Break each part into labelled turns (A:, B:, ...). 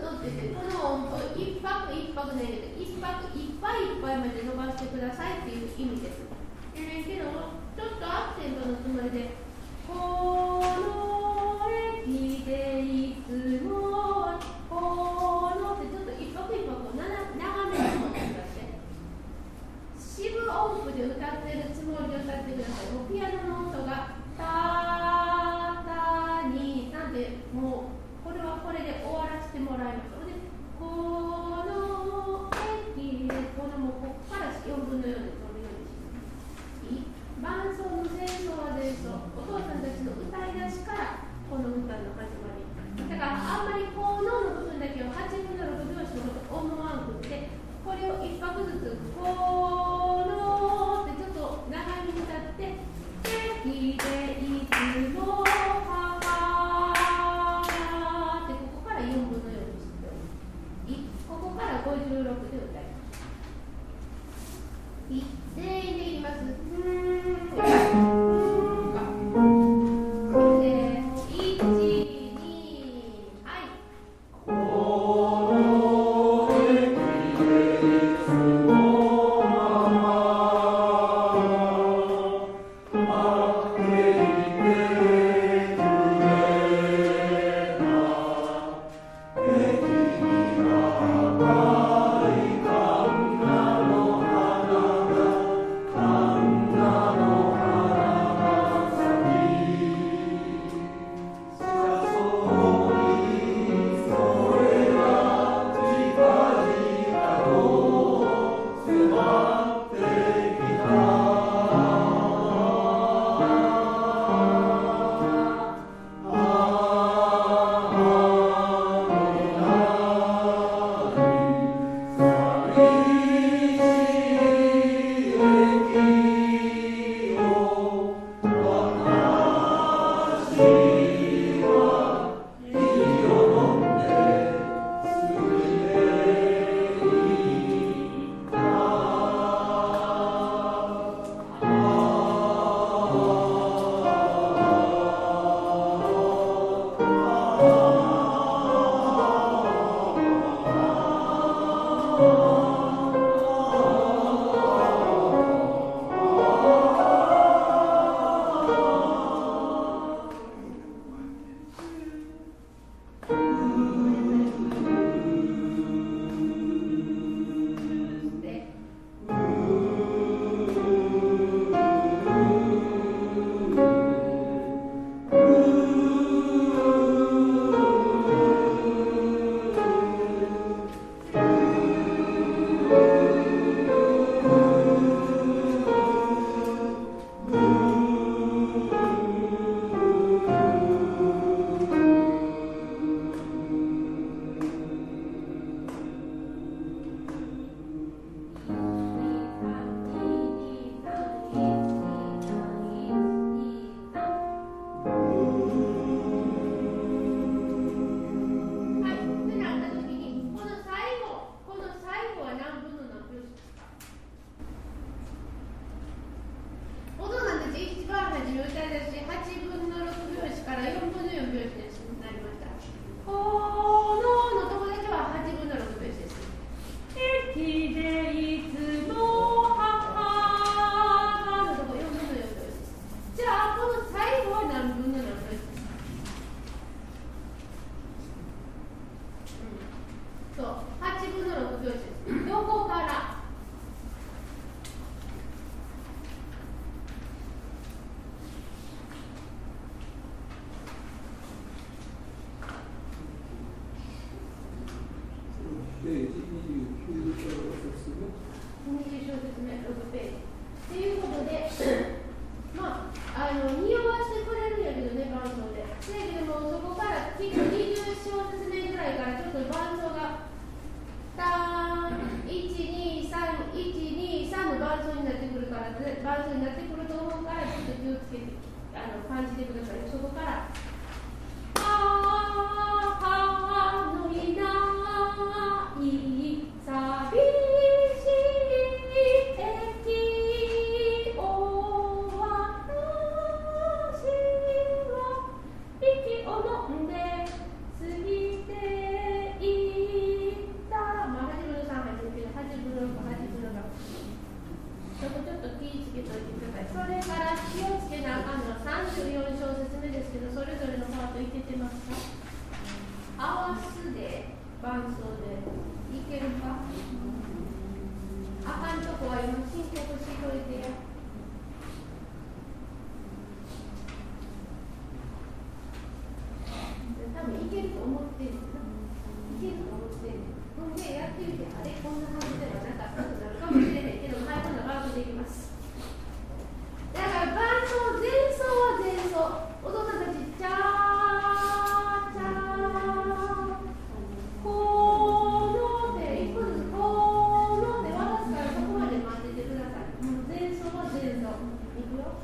A: トって言って、この音符一拍一拍で入れて、一拍いっぱいいっぱいまで伸ばしてくださいっていう意味です。けどちょっとアクセントのつもりで、この駅でいつもこのってちょっと一拍一拍を長めに持ってください。四分音符で歌ってるつもりで歌ってください。ピアノの音がタタになんで、もうこれはこれで終わらせてもらいます。でこの駅でこのもうここから4分の4で取るようにします。伴奏の前奏は前奏、お父さんたちの歌い出しからこの歌の始まりだから、あんまりこの部分だけを8分の6拍子のこと思わんくって、これを一拍ずつこのってちょっと長めに歌って、駅でいつも母ってここから4分の4にしてここから56で歌います。全員で言います。
B: 飲んで過ぎてい
A: 伴奏でいけるか。あかんとこは今申告しといてや。多分いけると思ってんねんな。いけると思ってんねん。ほんでやってみて、あれこんな感じではなかったとなるかもしれへんけど、はい、こんなバージョンでいきます。だから伴奏、前奏は前奏。お父さんたち、チャーチャー。こので一個ずつこので渡すからそこまで待っててください。もう前奏は前奏。いくよ。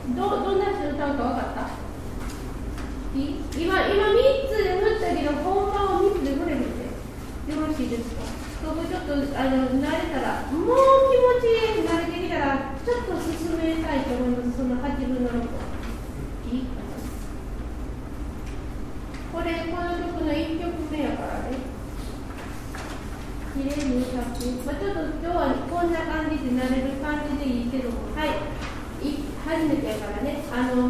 A: どんな人歌うか分かった？今3つで振ったけど、本番を3つで振れるんでよろしいですか？そこちょっと慣れたら、もう気持ち慣れてきたら、ちょっと進めたいと思います。その8分の6を。いいかな。この曲の1曲目やからね。きれいに歌って、ちょっと今日はこんな感じで慣れる感じでいいけども、はい。初めてやからね、